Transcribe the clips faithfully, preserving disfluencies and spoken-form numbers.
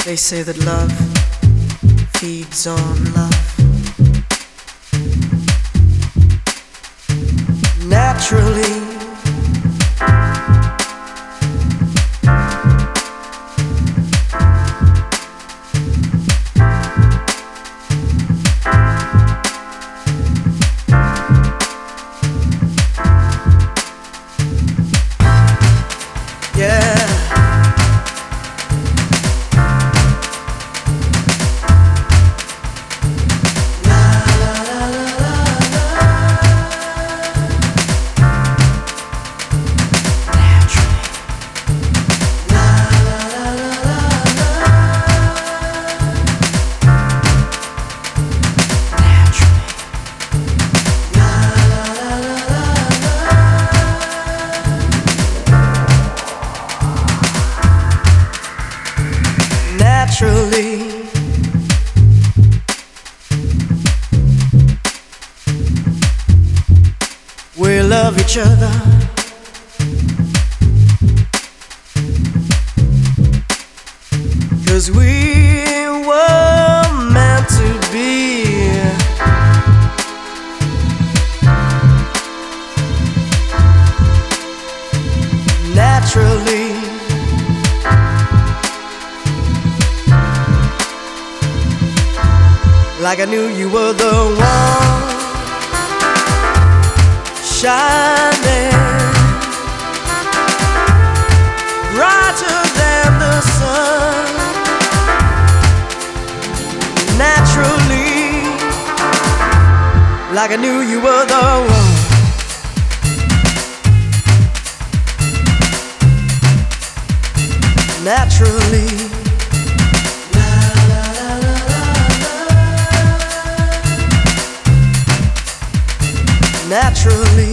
They say that love feeds on love. Naturally, yeah. Naturally, we love each other. Cause we were meant to be. Naturally, like I knew you were the one, shining brighter than the sun. Naturally, like I knew you were the one. Naturally, naturally,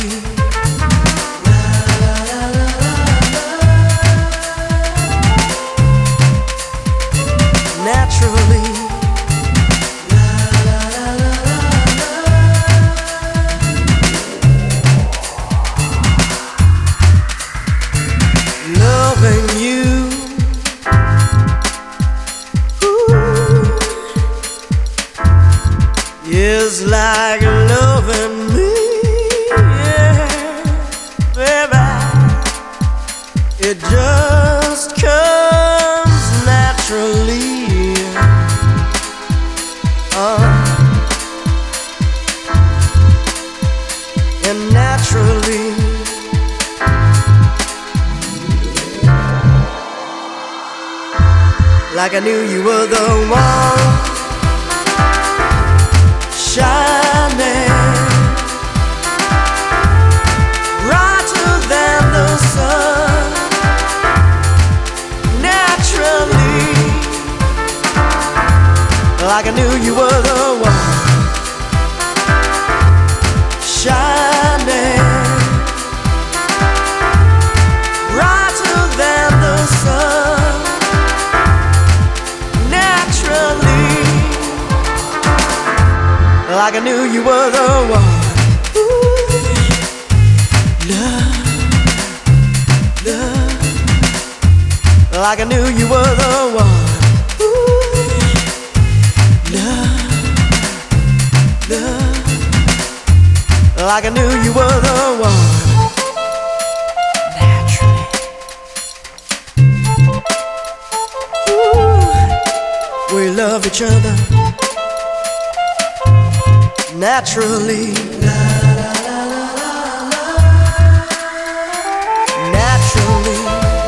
naturally, loving you, ooh, is like loving me. It just comes naturally, uh, and naturally, like I knew you were the one, shining brighter than the sun. Like I knew you were the one, shining brighter than the sun. Naturally, like I knew you were the one. Ooh, love, love, like I knew you were the one. Like I knew you were the one. Naturally, ooh, we love each other. Naturally, naturally,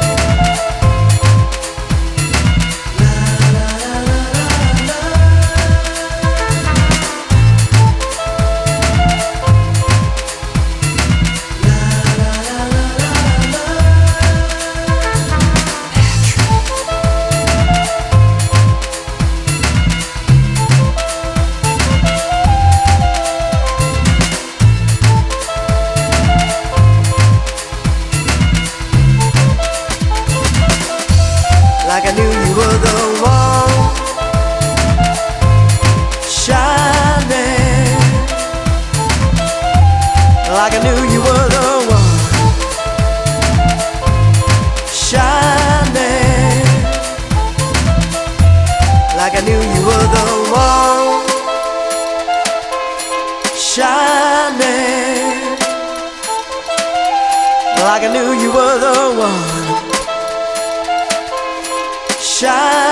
like I knew you were the one, shining like I knew you were the one, shining shining like I knew you were the one. Shining